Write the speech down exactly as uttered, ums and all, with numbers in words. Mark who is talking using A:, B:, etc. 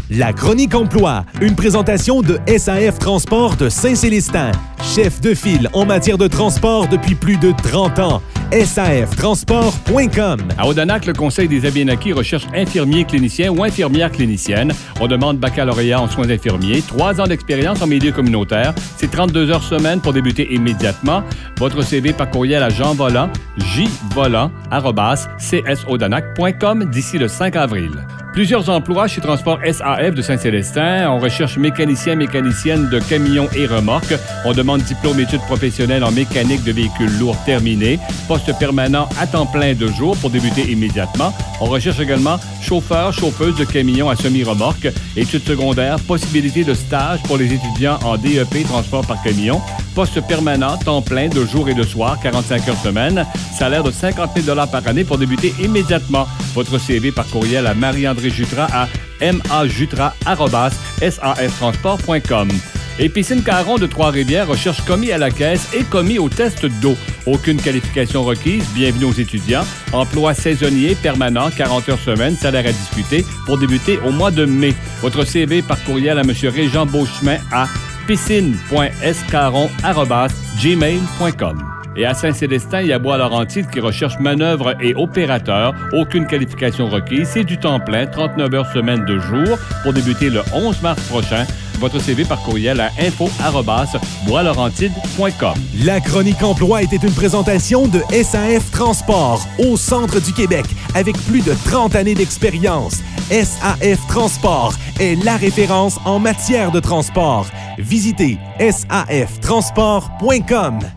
A: La Chronique Emploi, une présentation de S A F Transport de Saint-Célestin. Chef de file en matière de transport depuis plus de trente ans. S A F transport point com.
B: À Odanak, le Conseil des Abénaquis recherche infirmier clinicien ou infirmière clinicienne. On demande baccalauréat en soins infirmiers, trois ans d'expérience en milieu communautaire. C'est trente-deux heures semaine pour débuter immédiatement. Votre C V par courriel à Jean Volant, jvolant, arobase, c s odanak point com d'ici le cinq avril. Plusieurs emplois chez Transport S A F de Saint-Célestin. On recherche mécanicien, mécanicienne de camions et remorques. On demande diplôme études professionnelles en mécanique de véhicules lourds terminé. Poste permanent à temps plein de jour pour débuter immédiatement. On recherche également chauffeur, chauffeuse de camions à semi-remorque. Études secondaires, possibilité de stage pour les étudiants en D E P transport par camion. Poste permanent, temps plein de jour et de soir, quarante-cinq heures semaine. Salaire de cinquante mille dollars par année pour débuter immédiatement. Votre C V par courriel à Marie-André Jutras à majutras arobase s a f transport point com. Et Piscine Caron de Trois-Rivières recherche commis à la caisse et commis au test d'eau. Aucune qualification requise. Bienvenue aux étudiants. Emploi saisonnier, permanent, quarante heures semaine, salaire à discuter pour débuter au mois de mai. Votre C V par courriel à M. Régent Beauchemin à piscine point s caron arobase gmail point com. Et à Saint-Célestin, il y a Bois-Laurentide qui recherche manœuvre et opérateur. Aucune qualification requise. C'est du temps plein, trente-neuf heures semaine de jour pour débuter le onze mars prochain. Votre C V par courriel à info arobase bois laurentide point com.
A: La Chronique Emploi était une présentation de S A F Transport au centre du Québec avec plus de trente années d'expérience. S A F Transport est la référence en matière de transport. Visitez s a f transport point com.